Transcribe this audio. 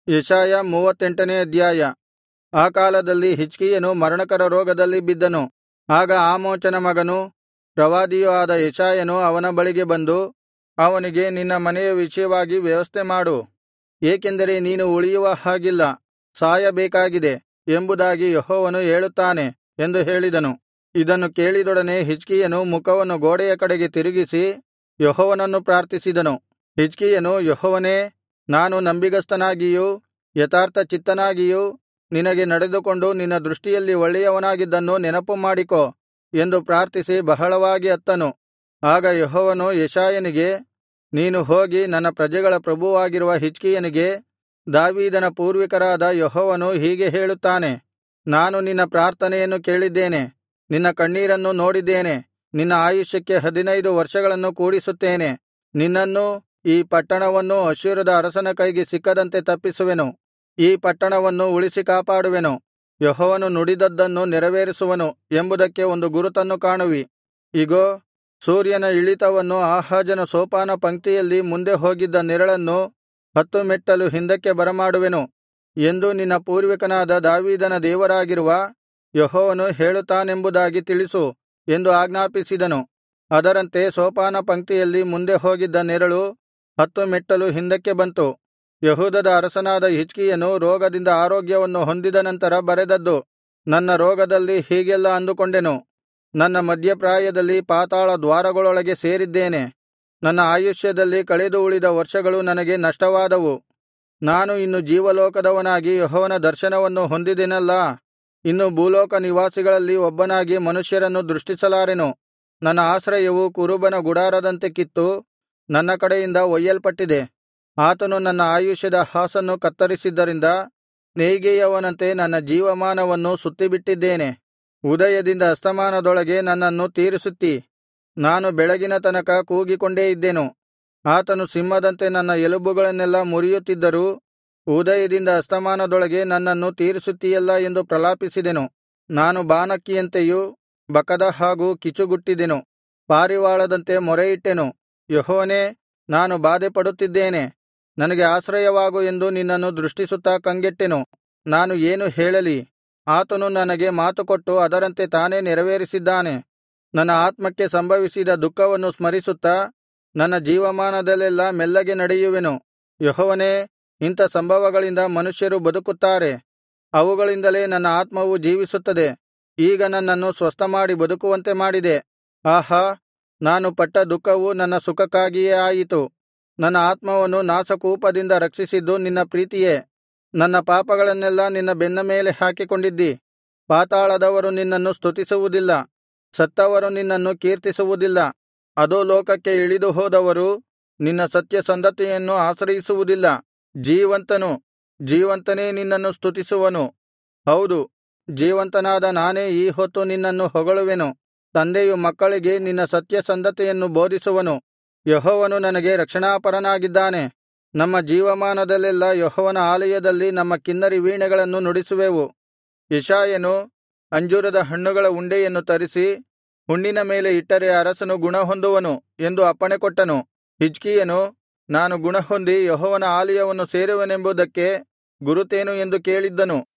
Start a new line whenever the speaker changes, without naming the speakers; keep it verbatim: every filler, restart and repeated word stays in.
ಯೆಶಾಯ ಮೂವತ್ತೆಂಟನೇ ಅಧ್ಯಾಯ. ಆ ಕಾಲದಲ್ಲಿ ಹಿಜ್ಕೀಯನು ಮರಣಕರ ರೋಗದಲ್ಲಿ ಬಿದ್ದನು. ಆಗ ಆಮೋಚನ ಮಗನೂ ಪ್ರವಾದಿಯೂ ಆದ ಯೆಶಾಯನು ಅವನ ಬಳಿಗೆ ಬಂದು ಅವನಿಗೆ, ನಿನ್ನ ಮನೆಯ ವಿಷಯವಾಗಿ ವ್ಯವಸ್ಥೆ ಮಾಡು, ಏಕೆಂದರೆ ನೀನು ಉಳಿಯುವ ಹಾಗಿಲ್ಲ, ಸಾಯಬೇಕಾಗಿದೆ ಎಂಬುದಾಗಿ ಯೆಹೋವನು ಹೇಳುತ್ತಾನೆ ಎಂದು ಹೇಳಿದನು. ಇದನ್ನು ಕೇಳಿದೊಡನೆ ಹಿಜ್ಕೀಯನು ಮುಖವನ್ನು ಗೋಡೆಯ ಕಡೆಗೆ ತಿರುಗಿಸಿ ಯೆಹೋವನನ್ನು ಪ್ರಾರ್ಥಿಸಿದನು. ಹಿಜ್ಕೀಯನು, ಯೆಹೋವನೇ, ನಾನು ನಂಬಿಗಸ್ತನಾಗಿಯೂ ಯಥಾರ್ಥಚಿತ್ತನಾಗಿಯೂ ನಿನಗೆ ನಡೆದುಕೊಂಡು ನಿನ್ನ ದೃಷ್ಟಿಯಲ್ಲಿ ಒಳ್ಳೆಯವನಾಗಿದ್ದನ್ನು ನೆನಪುಮಾಡಿಕೋ ಎಂದು ಪ್ರಾರ್ಥಿಸಿ ಬಹಳವಾಗಿ ಅತ್ತನು. ಆಗ ಯೆಹೋವನು ಯೆಶಾಯನಿಗೆ, ನೀನು ಹೋಗಿ ನನ್ನ ಪ್ರಜೆಗಳ ಪ್ರಭುವಾಗಿರುವ ಹಿಜ್ಕೀಯನಿಗೆ, ದಾವೀದನ ಪೂರ್ವಿಕರಾದ ಯೆಹೋವನು ಹೀಗೆ ಹೇಳುತ್ತಾನೆ, ನಾನು ನಿನ್ನ ಪ್ರಾರ್ಥನೆಯನ್ನು ಕೇಳಿದ್ದೇನೆ, ನಿನ್ನ ಕಣ್ಣೀರನ್ನು ನೋಡಿದ್ದೇನೆ. ನಿನ್ನ ಆಯುಷ್ಯಕ್ಕೆ ಹದಿನೈದು ವರ್ಷಗಳನ್ನು ಕೂಡಿಸುತ್ತೇನೆ. ನಿನ್ನನ್ನೂ ಈ ಪಟ್ಟಣವನ್ನೂ ಅಶ್ಶೂರದ ಅರಸನ ಕೈಗೆ ಸಿಕ್ಕದಂತೆ ತಪ್ಪಿಸುವೆನು. ಈ ಪಟ್ಟಣವನ್ನು ಉಳಿಸಿ ಕಾಪಾಡುವೆನು. ಯೆಹೋವನು ನುಡಿದದ್ದನ್ನು ನೆರವೇರಿಸುವನು ಎಂಬುದಕ್ಕೆ ಒಂದು ಗುರುತನ್ನು ಕಾಣುವಿ. ಇಗೋ, ಸೂರ್ಯನ ಇಳಿತವನ್ನು ಆಹಾಜನ ಸೋಪಾನ ಪಂಕ್ತಿಯಲ್ಲಿ ಮುಂದೆ ಹೋಗಿದ್ದ ನೆರಳನ್ನು ಹತ್ತು ಮೆಟ್ಟಲು ಹಿಂದಕ್ಕೆ ಬರಮಾಡುವೆನು ಎಂದು ನಿನ್ನ ಪೂರ್ವಿಕನಾದ ದಾವೀದನ ದೇವರಾಗಿರುವ ಯೆಹೋವನು ಹೇಳುತ್ತಾನೆಂಬುದಾಗಿ ತಿಳಿಸು ಎಂದು ಆಜ್ಞಾಪಿಸಿದನು. ಅದರಂತೆ ಸೋಪಾನ ಪಂಕ್ತಿಯಲ್ಲಿ ಮುಂದೆ ಹೋಗಿದ್ದ ನೆರಳು ಹತ್ತು ಮೆಟ್ಟಲು ಹಿಂದಕ್ಕೆ ಬಂತು. ಯೆಹೂದದ ಅರಸನಾದ ಹಿಜ್ಕೀಯನು ರೋಗದಿಂದ ಆರೋಗ್ಯವನ್ನು ಹೊಂದಿದ ನಂತರ ಬರೆದದ್ದು. ನನ್ನ ರೋಗದಲ್ಲಿ ಹೀಗೆಲ್ಲಾ ಅಂದುಕೊಂಡೆನು, ನನ್ನ ಮಧ್ಯಪ್ರಾಯದಲ್ಲಿ ಪಾತಾಳ ದ್ವಾರಗಳೊಳಗೆ ಸೇರಿದ್ದೇನೆ. ನನ್ನ ಆಯುಷ್ಯದಲ್ಲಿ ಕಳೆದು ಉಳಿದ ವರ್ಷಗಳು ನನಗೆ ನಷ್ಟವಾದವು. ನಾನು ಇನ್ನು ಜೀವಲೋಕದವನಾಗಿ ಯೆಹೋವನ ದರ್ಶನವನ್ನು ಹೊಂದಿದೆನಲ್ಲಾ, ಇನ್ನು ಭೂಲೋಕ ನಿವಾಸಿಗಳಲ್ಲಿ ಒಬ್ಬನಾಗಿ ಮನುಷ್ಯರನ್ನು ದೃಷ್ಟಿಸಲಾರೆನು. ನನ್ನ ಆಶ್ರಯವು ಕುರುಬನ ಗುಡಾರದಂತೆ ಕಿತ್ತು ನನ್ನ ಕಡೆಯಿಂದ ಒಯ್ಯಲ್ಪಟ್ಟಿದೆ. ಆತನು ನನ್ನ ಆಯುಷ್ಯದ ಹಾಸನ್ನು ಕತ್ತರಿಸಿದ್ದರಿಂದ ನೇಯ್ಗೆಯವನಂತೆ ನನ್ನ ಜೀವಮಾನವನ್ನು ಸುತ್ತಿಬಿಟ್ಟಿದ್ದೇನೆ. ಉದಯದಿಂದ ಅಸ್ತಮಾನದೊಳಗೆ ನನ್ನನ್ನು ತೀರಿಸುತ್ತೀ. ನಾನು ಬೆಳಗಿನ ತನಕ ಕೂಗಿಕೊಂಡೇ ಇದ್ದೆನು. ಆತನು ಸಿಂಹದಂತೆ ನನ್ನ ಎಲುಬುಗಳನ್ನೆಲ್ಲಾ ಮುರಿಯುತ್ತಿದ್ದರೂ ಉದಯದಿಂದ ಅಸ್ತಮಾನದೊಳಗೆ ನನ್ನನ್ನು ತೀರಿಸುತ್ತೀಯಲ್ಲಾ ಎಂದು ಪ್ರಲಾಪಿಸಿದೆನು. ನಾನು ಬಾನಕ್ಕಿಯಂತೆಯೂ ಬಕದ ಹಾಗೂ ಕಿಚುಗುಟ್ಟಿದೆನು. ಪಾರಿವಾಳದಂತೆ ಮೊರೆಯಿಟ್ಟೆನು. ಯೆಹೋವನೇ, ನಾನು ಬಾಧೆಪಡುತ್ತಿದ್ದೇನೆ, ನನಗೆ ಆಶ್ರಯವಾಗು ಎಂದು ನಿನ್ನನ್ನು ದೃಷ್ಟಿಸುತ್ತಾ ಕಂಗೆಟ್ಟೆನು. ನಾನು ಏನು ಹೇಳಲಿ? ಆತನು ನನಗೆ ಮಾತುಕೊಟ್ಟು ಅದರಂತೆ ತಾನೇ ನೆರವೇರಿಸಿದ್ದಾನೆ. ನನ್ನ ಆತ್ಮಕ್ಕೆ ಸಂಭವಿಸಿದ ದುಃಖವನ್ನು ಸ್ಮರಿಸುತ್ತಾ ನನ್ನ ಜೀವಮಾನದಲ್ಲೆಲ್ಲಾ ಮೆಲ್ಲಗೆ ನಡೆಯುವೆನು. ಯೆಹೋವನೇ, ಇಂಥ ಸಂಭವಗಳಿಂದ ಮನುಷ್ಯರು ಬದುಕುತ್ತಾರೆ, ಅವುಗಳಿಂದಲೇ ನನ್ನ ಆತ್ಮವು ಜೀವಿಸುತ್ತದೆ. ಈಗ ನನ್ನನ್ನು ಸ್ವಸ್ಥಮಾಡಿ ಬದುಕುವಂತೆ ಮಾಡಿದೆ. ಆಹಾ, ನಾನು ಪಟ್ಟ ದುಃಖವು ನನ್ನ ಸುಖಕ್ಕಾಗಿಯೇ ಆಯಿತು. ನನ್ನ ಆತ್ಮವನ್ನು ನಾಶಕೂಪದಿಂದ ರಕ್ಷಿಸಿದ್ದು ನಿನ್ನ ಪ್ರೀತಿಯೇ. ನನ್ನ ಪಾಪಗಳನ್ನೆಲ್ಲಾ ನಿನ್ನ ಬೆನ್ನ ಮೇಲೆ ಹಾಕಿಕೊಂಡಿದ್ದಿ. ಪಾತಾಳದವರು ನಿನ್ನನ್ನು ಸ್ತುತಿಸುವುದಿಲ್ಲ, ಸತ್ತವರು ನಿನ್ನನ್ನು ಕೀರ್ತಿಸುವುದಿಲ್ಲ. ಅಧೋಲೋಕಕ್ಕೆ ಇಳಿದು ಹೋದವರು ನಿನ್ನ ಸತ್ಯಸಂಧತೆಯನ್ನು ಆಶ್ರಯಿಸುವುದಿಲ್ಲ. ಜೀವಂತನು, ಜೀವಂತನೇ ನಿನ್ನನ್ನು ಸ್ತುತಿಸುವನು. ಹೌದು, ಜೀವಂತನಾದ ನಾನೇ ಈ ಹೊತ್ತು ನಿನ್ನನ್ನು ಹೊಗಳುವೆನು. ತಂದೆಯು ಮಕ್ಕಳಿಗೆ ನಿನ್ನ ಸತ್ಯಸಂಧತೆಯನ್ನು ಬೋಧಿಸುವನು. ಯೆಹೋವನು ನನಗೆ ರಕ್ಷಣಾಪರನಾಗಿದ್ದಾನೆ. ನಮ್ಮ ಜೀವಮಾನದಲ್ಲೆಲ್ಲಾ ಯೆಹೋವನ ಆಲಯದಲ್ಲಿ ನಮ್ಮ ಕಿನ್ನರಿ ವೀಣೆಗಳನ್ನು ನುಡಿಸುವೆವು. ಯೆಶಾಯನು ಅಂಜೂರದ ಹಣ್ಣುಗಳ ಉಂಡೆಯನ್ನು ತರಿಸಿ ಹುಣ್ಣಿನ ಮೇಲೆ ಇಟ್ಟರೆ ಅರಸನು ಗುಣಹೊಂದುವನು ಎಂದು ಅಪ್ಪಣೆಕೊಟ್ಟನು. ಹಿಜ್ಕೀಯನು, ನಾನು ಗುಣಹೊಂದಿ ಯೆಹೋವನ ಆಲಯವನ್ನು ಸೇರುವೆನೆಂಬುದಕ್ಕೆ ಗುರುತೇನು ಎಂದು ಕೇಳಿದ್ದನು.